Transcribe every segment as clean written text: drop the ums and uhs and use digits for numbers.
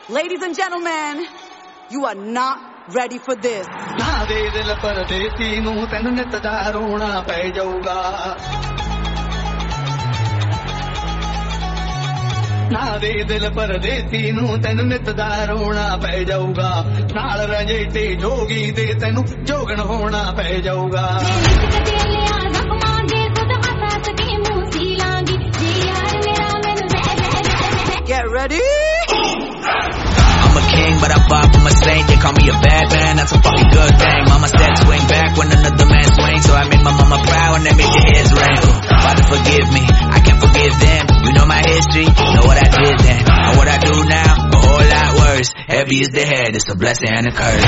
Ladies and gentlemen, you are not ready for this. ना दे दिल परदेसी नूं तैनूं नित दा रोना पै जाऊगा ना दे दिल परदेसी नूं तैनूं नित दा रोना पै जाऊगा नाल रंजे ते जोगी दे तैनूं जोगण होना पै जाऊगा Get ready. I'm a king, but I bop from a saint. They call me a bad man, that's a fucking good thing. Mama said swing back when another man swings, so I make my mama proud and they make their heads ring. Father forgive me, I can't forgive them. You know my history, know what I did then. And what I do now, a whole lot worse. Heavy is the head, it's a blessing and a curse.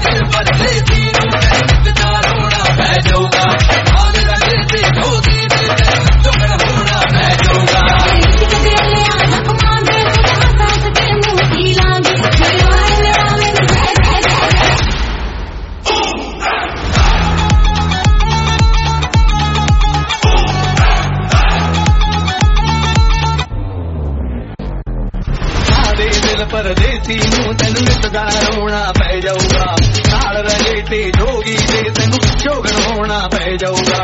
परदेसी नूं तैनूं नित दा रोना पै जाऊगा नाल रंजे ते जोगी दे तैनूं जोगण होना पै जाऊगा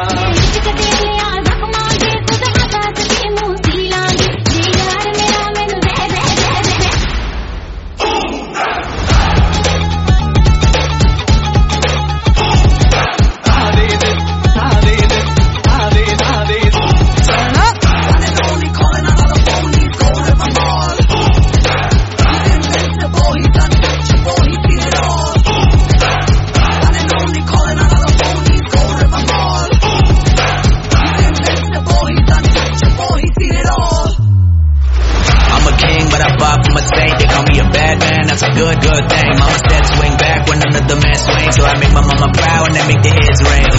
That's a good thing. Mama said swing back when another man swings, so I make my mama proud and they make their heads ring.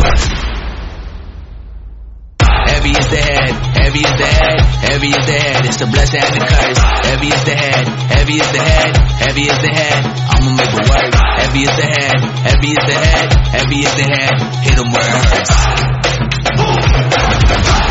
Heavy is the head, heavy is the head, heavy is the head. It's a blessing and a curse. Heavy is the head, heavy is the head, heavy is the head. I'ma make it work. Heavy is the head, heavy is the head, heavy is the head. Hit 'em where it hurts.